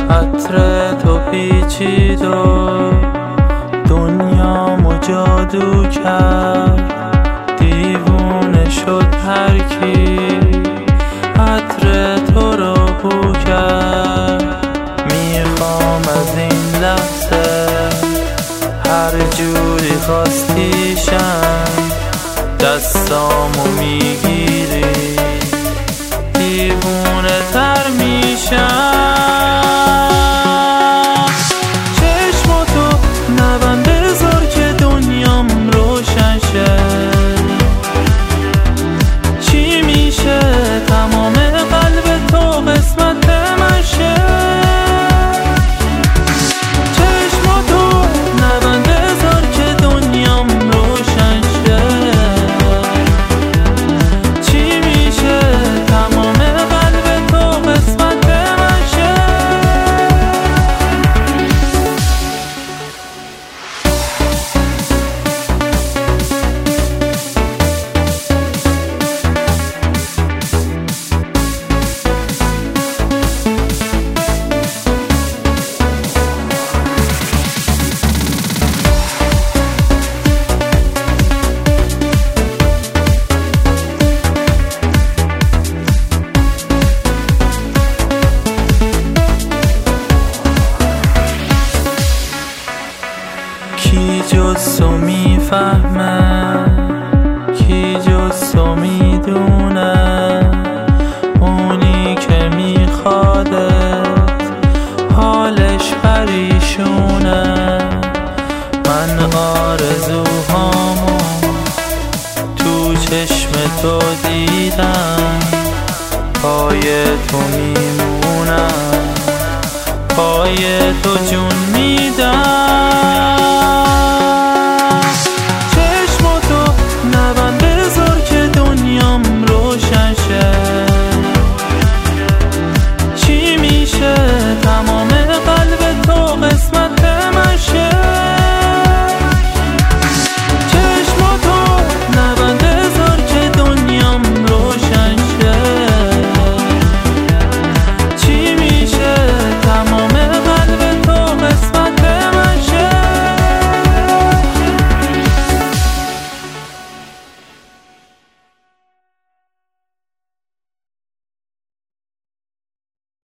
عطر تو پیچید و دنیامو جادو کرد، دیوونه شد هر کی عطر تو رو بو کرد. میخوام از این لحظه هر جوری خواستیشم دستامو میگیری، دیوونه تر میشم. چشماتو نبند بذار که دنیام روشن شه، چی میشه تمام قلب تو قسمت من شه. چشماتو نبند بذار که دنیام روشن شه، چی میشه تمام قلب تو قسمت من شه. کی جز تو میفهمه، کی جز تو میدونه، اونی که میخوادت حالش پریشونه. من آرزوهامو تو چشم تو دیدم، پای تو میمونم، پای تو جون